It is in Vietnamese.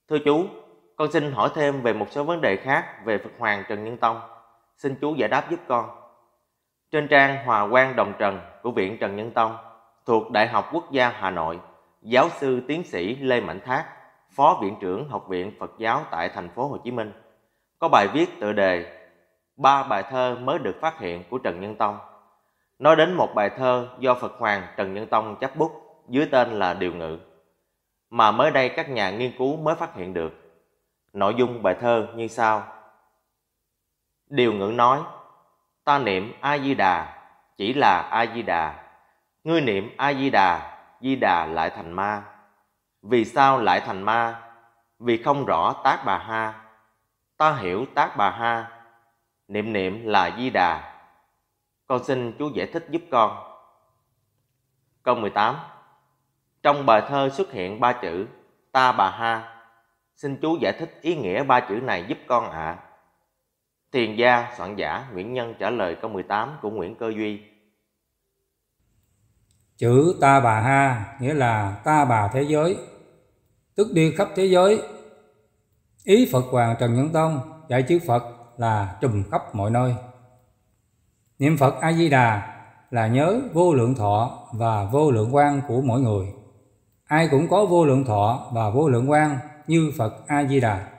Thưa chú, con xin hỏi thêm về một số vấn đề khác về Phật Hoàng Trần Nhân Tông. Xin chú giải đáp giúp con. Trên trang Hòa Quang Đồng Trần của Viện Trần Nhân Tông thuộc Đại học Quốc gia Hà Nội, giáo sư tiến sĩ Lê Mạnh Thác, Phó Viện trưởng Học viện Phật giáo tại thành phố Hồ Chí Minh, có bài viết tựa đề 3 bài thơ mới được phát hiện của Trần Nhân Tông, nói đến một bài thơ do Phật Hoàng Trần Nhân Tông chấp bút dưới tên là Điều Ngự, mà mới đây các nhà nghiên cứu mới phát hiện được. Nội dung bài thơ như sau. Điều Ngự nói: ta niệm A Di Đà chỉ là A Di Đà, ngươi niệm A Di Đà, Di Đà lại thành ma. Vì sao lại thành ma? Vì không rõ tác bà ha. Ta hiểu tác bà ha, niệm niệm là Di Đà. Con xin chú giải thích giúp con. Câu 18. Trong bài thơ xuất hiện 3 chữ ta bà ha. Xin chú giải thích ý nghĩa 3 chữ này giúp con ạ. Thiền gia soạn giả Nguyễn Nhân trả lời câu 18 của Nguyễn Cơ Duy. Chữ ta bà ha nghĩa là ta bà thế giới, tức đi khắp thế giới. Ý Phật Hoàng Trần Nhân Tông dạy chữ Phật là trùm khắp mọi nơi. Niệm Phật A Di Đà là nhớ vô lượng thọ và vô lượng quang của mỗi người. Ai cũng có vô lượng thọ và vô lượng quang như Phật A Di Đà.